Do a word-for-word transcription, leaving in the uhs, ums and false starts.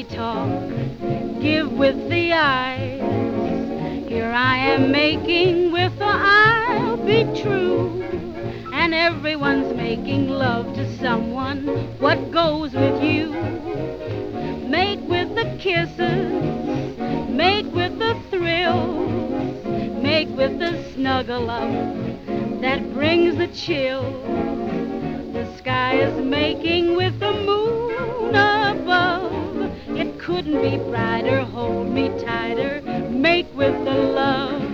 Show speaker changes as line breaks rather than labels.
talk, give with the eyes. Here I am making with the I'll be true. And everyone's making love to someone. What goes with you? Make with the kisses, make with the thrills, make with the snuggle up that brings the chill. The sky is making with the moon above. It couldn't be brighter, hold me tighter, make with the love.